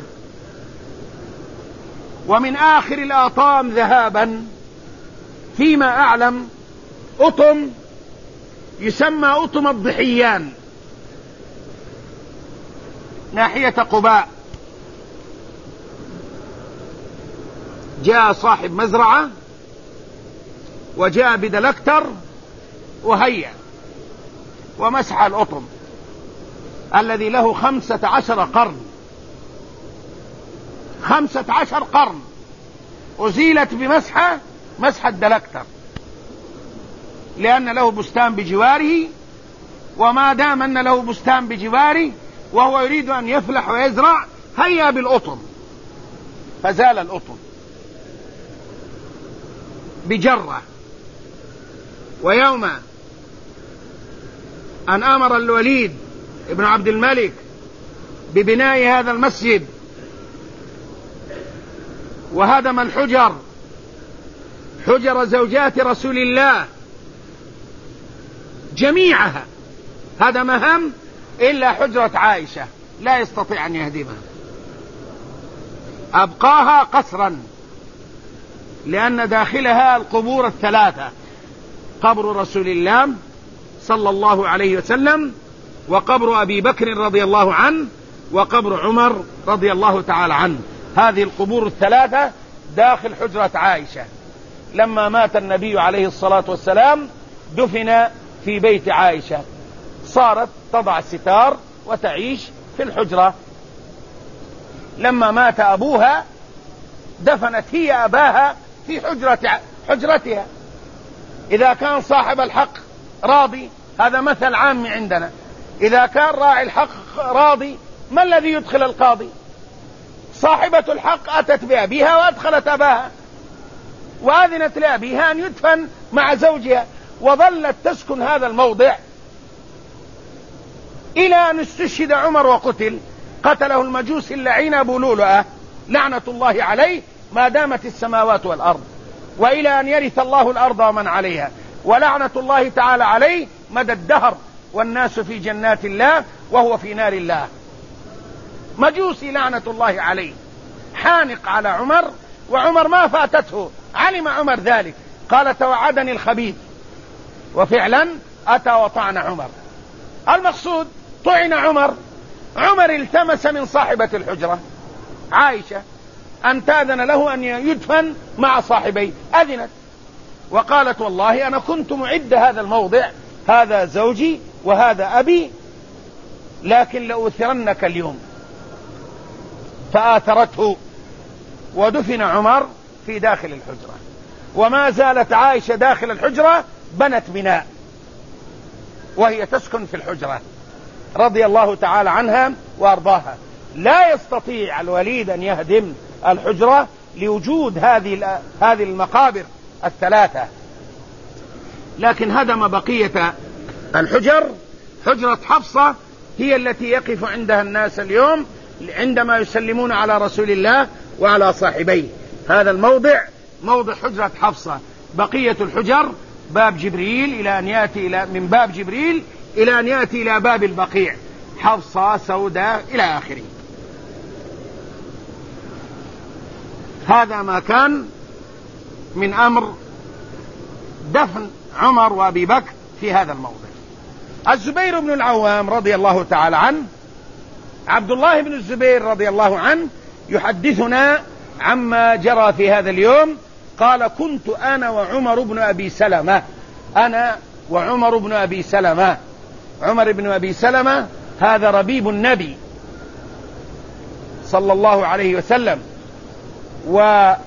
ومن آخر الآطام ذهابا فيما أعلم أطم يسمى أطم الضحيان ناحية قباء. جاء صاحب مزرعة وجاء بدلكتر وهيأ ومسح الأطم الذي له خمسة عشر قرن، خمسة عشر قرن أزيلت بمسحة مسح الدلكتر، لأن له بستان بجواره، وما دام أن له بستان بجواره وهو يريد أن يفلح ويزرع هيا بالأطم، فزال الأطم بجرة. ويوم أن أمر الوليد ابن عبد الملك ببناء هذا المسجد وهدم الحجر، حجر زوجات رسول الله جميعها هدمهم إلا حجرة عائشة لا يستطيع أن يهدمها، أبقاها قصرا، لأن داخلها القبور الثلاثة: قبر رسول الله صلى الله عليه وسلم، وقبر أبي بكر رضي الله عنه، وقبر عمر رضي الله تعالى عنه. هذه القبور الثلاثة داخل حجرة عائشة. لما مات النبي عليه الصلاة والسلام دفن في بيت عائشة، صارت تضع الستار وتعيش في الحجرة. لما مات أبوها دفنت هي أباها في حجرة حجرتها. إذا كان صاحب الحق راضي، هذا مثل عام عندنا، إذا كان راعي الحق راضي ما الذي يدخل القاضي؟ صاحبة الحق أتت بأبيها وأدخلت أباها، وأذنت لأبيها أن يدفن مع زوجها، وظلت تسكن هذا الموضع إلى أن استشهد عمر وقتل. قتله المجوس اللعين أبو لؤلؤة لعنة الله عليه ما دامت السماوات والأرض، وإلى أن يرث الله الأرض ومن عليها، ولعنة الله تعالى عليه مدى الدهر، والناس في جنات الله وهو في نار الله. مجوسي لعنة الله عليه، حانق على عمر، وعمر ما فاتته، علم عمر ذلك، قال: توعدني الخبيث، وفعلا أتى وطعن عمر. المقصود طعن عمر. عمر التمس من صاحبة الحجرة عائشة أن تأذن له أن يدفن مع صاحبيه، أذنت وقالت: والله أنا كنت معد هذا الموضع، هذا زوجي وهذا أبي، لكن لأؤثرنك اليوم. فآثرته ودفن عمر في داخل الحجرة. وما زالت عائشة داخل الحجرة، بنت بناء وهي تسكن في الحجرة رضي الله تعالى عنها وأرضاها. لا يستطيع الوليد أن يهدم الحجرة لوجود هذه هذه المقابر الثلاثة، لكن هدم بقية الحجر. حجرة حفصة هي التي يقف عندها الناس اليوم عندما يسلمون على رسول الله وعلى صاحبيه. هذا الموضع موضع حجرة حفصة. بقية الحجر باب جبريل إلى أن يأتي إلى من باب جبريل إلى أن يأتي إلى باب البقيع، حفصة، سوداء، إلى آخره. هذا ما كان من أمر دفن عمر وأبي بكر في هذا الموضع. الزبير بن العوام رضي الله تعالى عنه، عبد الله بن الزبير رضي الله عنه يحدثنا عما جرى في هذا اليوم. قال: كنت أنا وعمر بن أبي سلمة، أنا وعمر بن أبي سلمة. عمر بن أبي سلمة هذا ربيب النبي، صلى الله عليه وسلم، وولد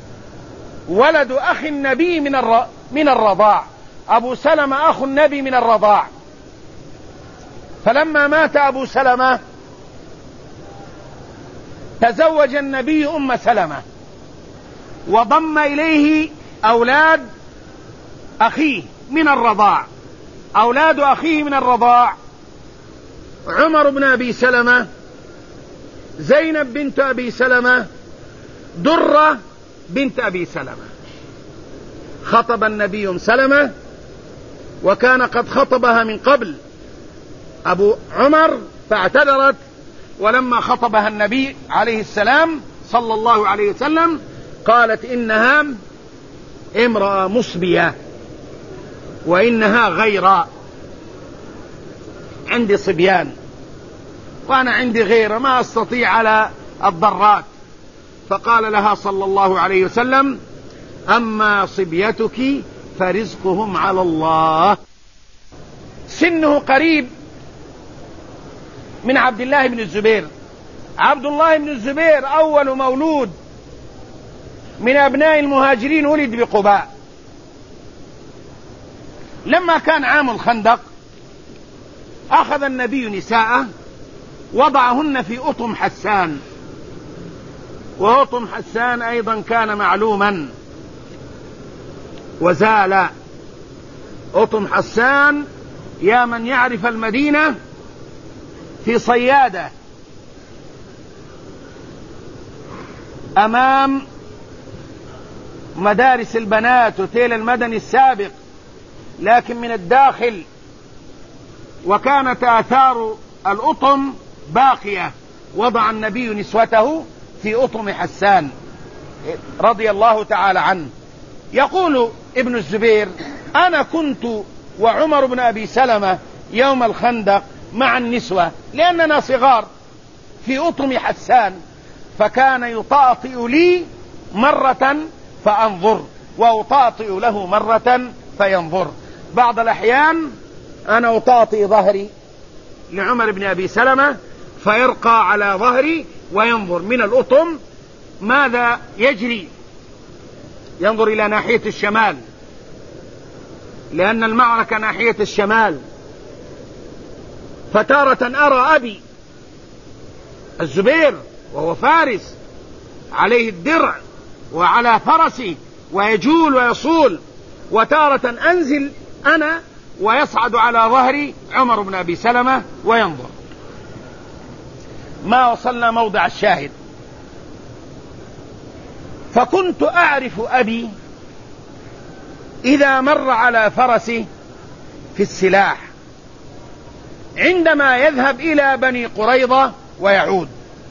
أخي النبي من من الرضاع. أبو سلمة أخو النبي من الرضاع. فلما مات أبو سلمة تزوج النبي أم سلمة، وضم إليه أولاد أخيه من الرضاع. أولاد أخيه من الرضاع عمر بن أبي سلمة، زينب بنت أبي سلمة، درة بنت أبي سلمة. خطب النبي أم سلمة، وكان قد خطبها من قبل أبو عمر فاعتذرت، ولما خطبها النبي عليه السلام صلى الله عليه وسلم قالت إنها امرأة مصبية وإنها غيرة، عندي صبيان وأنا عندي غيرة ما أستطيع على الضرات. فقال لها صلى الله عليه وسلم أما صبيتك فرزقهم على الله. سنه قريب من عبد الله بن الزبير. عبد الله بن الزبير أول مولود من أبناء المهاجرين ولد بقباء. لما كان عام الخندق أخذ النبي نساءه وضعهن في أطم حسان، وأطم حسان أيضا كان معلوما وزال. أطم حسان يا من يعرف المدينة في صيادة أمام مدارس البنات وتيل المدني السابق، لكن من الداخل، وكانت آثار الأطم باقية. وضع النبي نسوته في أطم حسان رضي الله تعالى عنه. يقول ابن الزبير أنا كنت وعمر بن أبي سلمة يوم الخندق مع النسوة لأننا صغار في أطم حسان، فكان يطاطئ لي مرة فأنظر وأطاطئ له مرة فينظر. بعض الأحيان أنا أطاطئ ظهري لعمر بن أبي سلمة فيرقى على ظهري وينظر من الأطم ماذا يجري، ينظر إلى ناحية الشمال لأن المعركة ناحية الشمال. فتارة أرى أبي الزبير وهو فارس عليه الدرع وعلى فرسه ويجول ويصول، وتارة أنزل أنا ويصعد على ظهري عمر بن أبي سلمة وينظر. ما وصلنا موضع الشاهد. فكنت أعرف أبي إذا مر على فرسه في السلاح عندما يذهب إلى بني قريظة ويعود.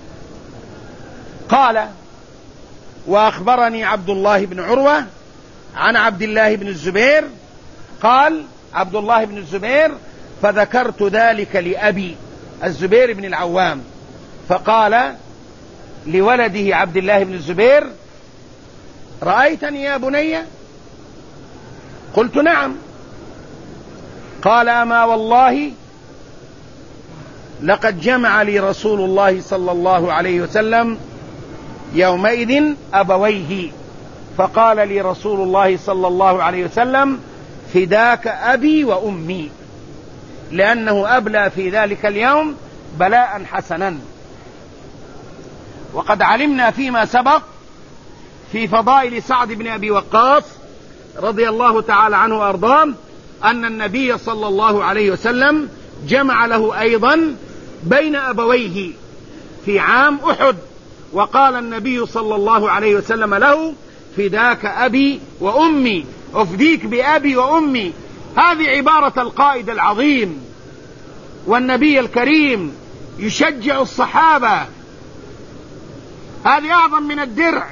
قال وأخبرني عبد الله بن عروة عن عبد الله بن الزبير قال عبد الله بن الزبير فذكرت ذلك لأبي الزبير بن العوام، فقال لولده عبد الله بن الزبير رأيتني يا بني؟ قلت نعم. قال أما والله لقد جمع لي رسول الله صلى الله عليه وسلم يومئذ أبويه، فقال لي رسول الله صلى الله عليه وسلم فداك أبي وأمي، لأنه أبلى في ذلك اليوم بلاء حسنا. وقد علمنا فيما سبق في فضائل سعد بن أبي وقاص رضي الله تعالى عنه وأرضاه أن النبي صلى الله عليه وسلم جمع له أيضا بين أبويه في عام أحد، وقال النبي صلى الله عليه وسلم له فداك أبي وأمي، أفديك بأبي وأمي. هذه عبارة القائد العظيم والنبي الكريم يشجع الصحابة، هذه أعظم من الدرع،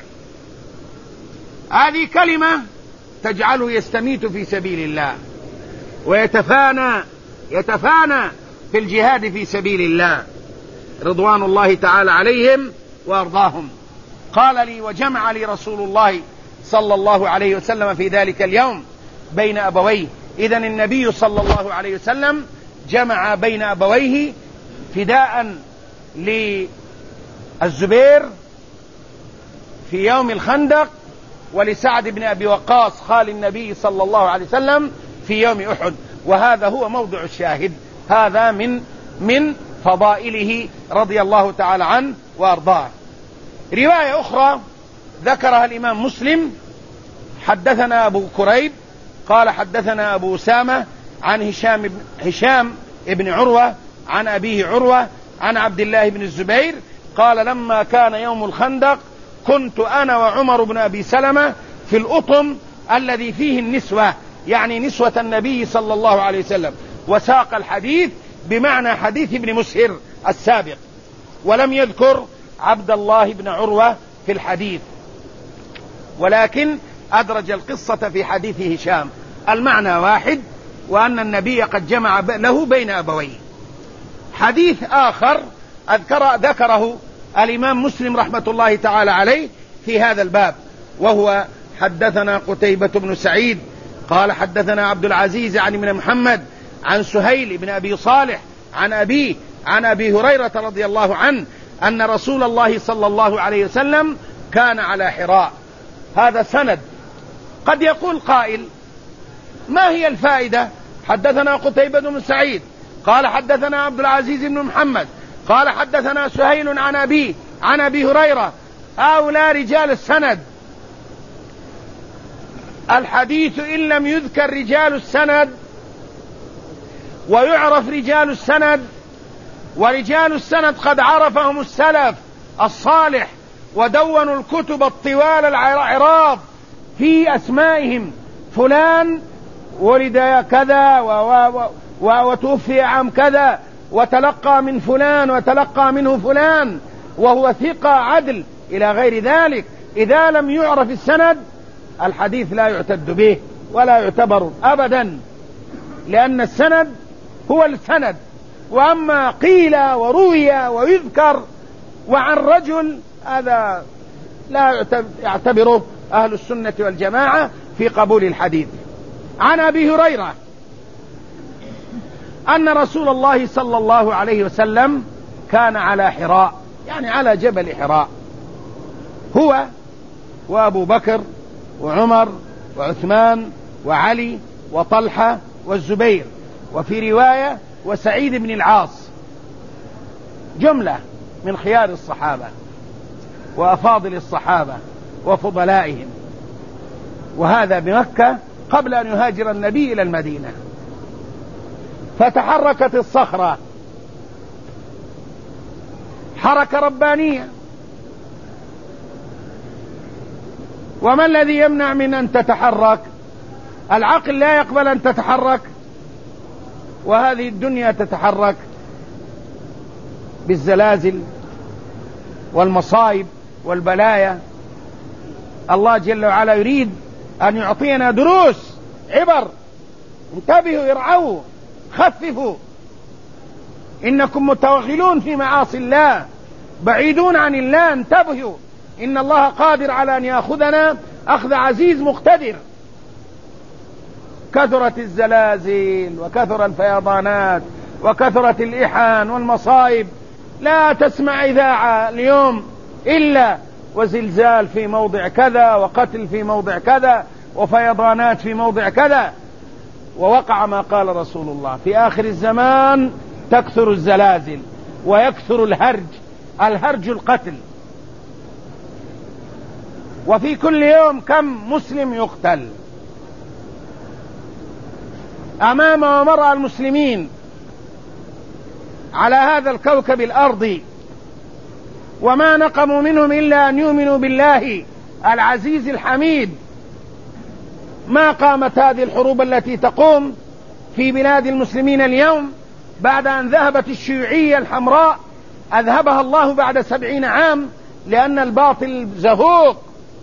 هذه كلمة تجعله يستميت في سبيل الله ويتفانى يتفانى في الجهاد في سبيل الله رضوان الله تعالى عليهم وأرضاهم. قال لي وجمع لي رسول الله صلى الله عليه وسلم في ذلك اليوم بين أبويه. إذن النبي صلى الله عليه وسلم جمع بين أبويه فداء الزبير في يوم الخندق، ولسعد بن أبي وقاص خال النبي صلى الله عليه وسلم في يوم أحد. وهذا هو موضع الشاهد، هذا من من فضائله رضي الله تعالى عنه وأرضاه. رواية أخرى ذكرها الإمام مسلم: حدثنا أبو كريب قال حدثنا أبو أسامة عن هشام بن, هشام بن عروة عن أبيه عروة عن عبد الله بن الزبير قال: لما كان يوم الخندق كنت أنا وعمر بن أبي سلمة في الأطم الذي فيه النسوة، يعني نسوة النبي صلى الله عليه وسلم. وساق الحديث بمعنى حديث ابن مسهر السابق، ولم يذكر عبد الله بن عروة في الحديث، ولكن أدرج القصة في حديث هشام. المعنى واحد، وأن النبي قد جمع له بين أبويه. حديث آخر أذكر ذكره الإمام مسلم رحمة الله تعالى عليه في هذا الباب، وهو: حدثنا قتيبة بن سعيد قال حدثنا عبد العزيز عن ابن محمد عن سهيل بن أبي صالح عن أبيه عن أبي هريرة رضي الله عنه أن رسول الله صلى الله عليه وسلم كان على حراء. هذا سند. قد يقول قائل: ما هي الفائدة؟ حدثنا قتيبة بن سعيد قال حدثنا عبد العزيز بن محمد قال حدثنا سهيل عن أبيه عن أبي هريرة، هؤلاء رجال السند. الحديث إن لم يذكر رجال السند ويعرف رجال السند، ورجال السند قد عرفهم السلف الصالح ودونوا الكتب الطوال العراض في أسمائهم: فلان ولد كذا وتوفي عام كذا وتلقى من فلان وتلقى منه فلان وهو ثقة عدل إلى غير ذلك. إذا لم يعرف السند الحديث لا يعتد به ولا يعتبر أبدا، لأن السند هو السند. وأما قيل وروي ويذكر وعن رجل، هذا لا يعتبره أهل السنة والجماعة في قبول الحديث. عن أبي هريرة أن رسول الله صلى الله عليه وسلم كان على حراء، يعني على جبل حراء، هو وأبو بكر وعمر وعثمان وعلي وطلحة والزبير، وفي رواية وسعيد بن العاص، جملة من خيار الصحابة وأفاضل الصحابة وفضلائهم. وهذا بمكة قبل أن يهاجر النبي إلى المدينة. فتحركت الصخرة حركة ربانية. وما الذي يمنع من أن تتحرك؟ العقل لا يقبل أن تتحرك، وهذه الدنيا تتحرك بالزلازل والمصائب والبلايا. الله جل وعلا يريد أن يعطينا دروس عبر. انتبهوا، ارعوا، خففوا، إنكم متوغلون في معاصي الله، بعيدون عن الله. انتبهوا، إن الله قادر على أن يأخذنا أخذ عزيز مقتدر. كثرت الزلازل وكثر الفيضانات وكثرت الإحان والمصائب، لا تسمع إذاعة اليوم إلا وزلزال في موضع كذا، وقتل في موضع كذا، وفيضانات في موضع كذا. ووقع ما قال رسول الله: في آخر الزمان تكثر الزلازل ويكثر الهرج، الهرج القتل. وفي كل يوم كم مسلم يقتل أمام ومرأى المسلمين على هذا الكوكب الأرضي، وما نقموا منهم إلا أن يؤمنوا بالله العزيز الحميد. ما قامت هذه الحروب التي تقوم في بلاد المسلمين اليوم بعد أن ذهبت الشيوعية الحمراء، أذهبها الله بعد سبعين عام، لأن الباطل زهوق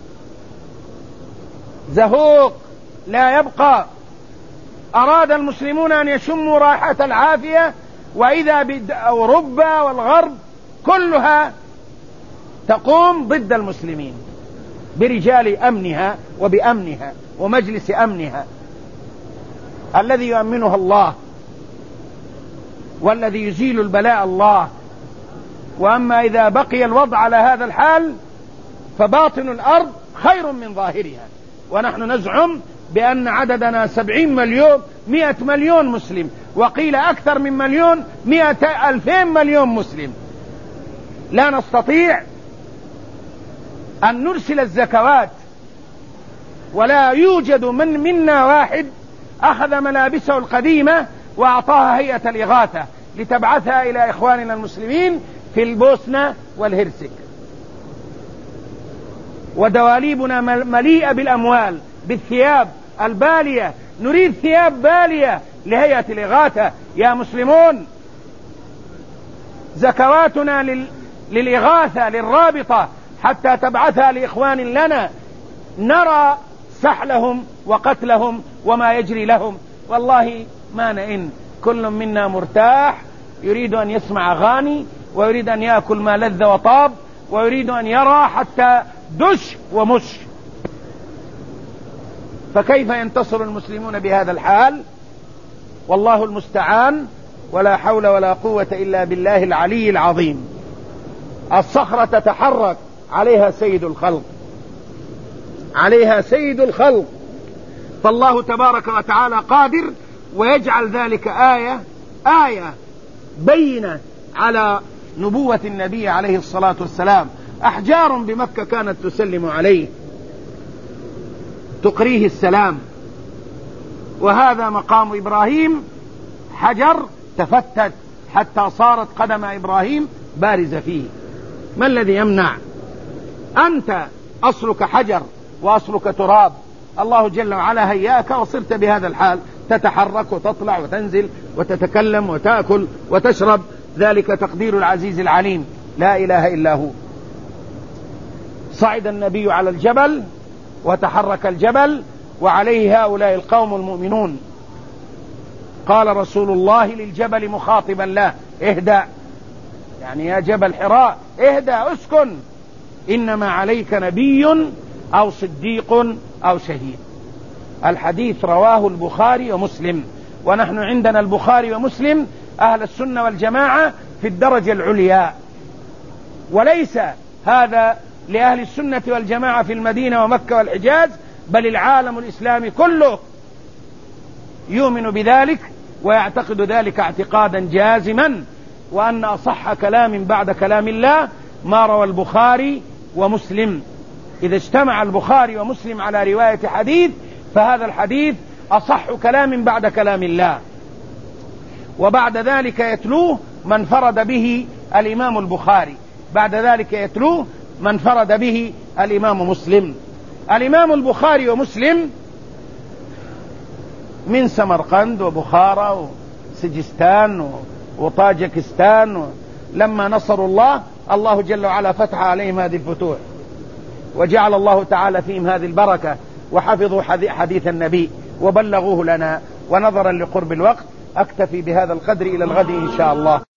زهوق لا يبقى. أراد المسلمون أن يشموا رائحة العافية، وإذا أوروبا والغرب كلها تقوم ضد المسلمين برجال أمنها وبأمنها ومجلس أمنها الذي يؤمنها الله، والذي يزيل البلاء الله. وأما إذا بقي الوضع على هذا الحال فباطن الأرض خير من ظاهرها. ونحن نزعم بأن عددنا سبعين مليون مئة مليون مسلم، وقيل أكثر من مليون مئة ألفين مليون مسلم. لا نستطيع أن نرسل الزكوات، ولا يوجد من منا واحد أخذ ملابسه القديمة وأعطاها هيئة الإغاثة لتبعثها إلى إخواننا المسلمين في البوسنة والهرسك. ودواليبنا مليئة بالأموال، بالثياب البالية، نريد ثياب بالية لهيئة الإغاثة. يا مسلمون، زكواتنا لل... للإغاثة للرابطة حتى تبعثها لإخوان لنا، نرى سحلهم وقتلهم وما يجري لهم. والله ما نئن، كل منا مرتاح، يريد أن يسمع أغاني، ويريد أن يأكل ما لذ وطاب، ويريد أن يرى حتى دش ومش. فكيف ينتصر المسلمون بهذا الحال؟ والله المستعان، ولا حول ولا قوة إلا بالله العلي العظيم. الصخرة تتحرك، عليها سيد الخلق، عليها سيد الخلق. فالله تبارك وتعالى قادر، ويجعل ذلك آية آية بينة على نبوة النبي عليه الصلاة والسلام. أحجار بمكة كانت تسلم عليه، تقريه السلام. وهذا مقام إبراهيم، حجر تفتت حتى صارت قدم إبراهيم بارزة فيه. ما الذي يمنع؟ أنت أصلك حجر وأصلك تراب، الله جل وعلا هياك وصرت بهذا الحال، تتحرك وتطلع وتنزل وتتكلم وتأكل وتشرب. ذلك تقدير العزيز العليم، لا إله إلا هو. صعد النبي على الجبل وتحرك الجبل، وعليه هؤلاء القوم المؤمنون. قال رسول الله للجبل مخاطبا له: اهدأ، يعني يا جبل حراء اهدأ، اسكن، إنما عليك نبي أو صديق أو شهيد. الحديث رواه البخاري ومسلم، ونحن عندنا البخاري ومسلم أهل السنة والجماعة في الدرجة العليا، وليس هذا لأهل السنة والجماعة في المدينة ومكة والحجاز، بل العالم الإسلامي كله يؤمن بذلك ويعتقد ذلك اعتقادا جازما، وأن أصح كلام بعد كلام الله ما روى البخاري ومسلم. إذا اجتمع البخاري ومسلم على رواية حديث، فهذا الحديث أصح كلام بعد كلام الله. وبعد ذلك يتلوه من فرد به الإمام البخاري، بعد ذلك يتلوه من فرد به الإمام مسلم. الإمام البخاري ومسلم من سمرقند وبخارى وسجستان وطاجكستان، لما نصروا الله، الله جل وعلا فتح عليهم هذه الفتوح، وجعل الله تعالى فيهم هذه البركة، وحفظوا حديث النبي وبلغوه لنا. ونظرا لقرب الوقت أكتفي بهذا القدر، إلى الغد إن شاء الله.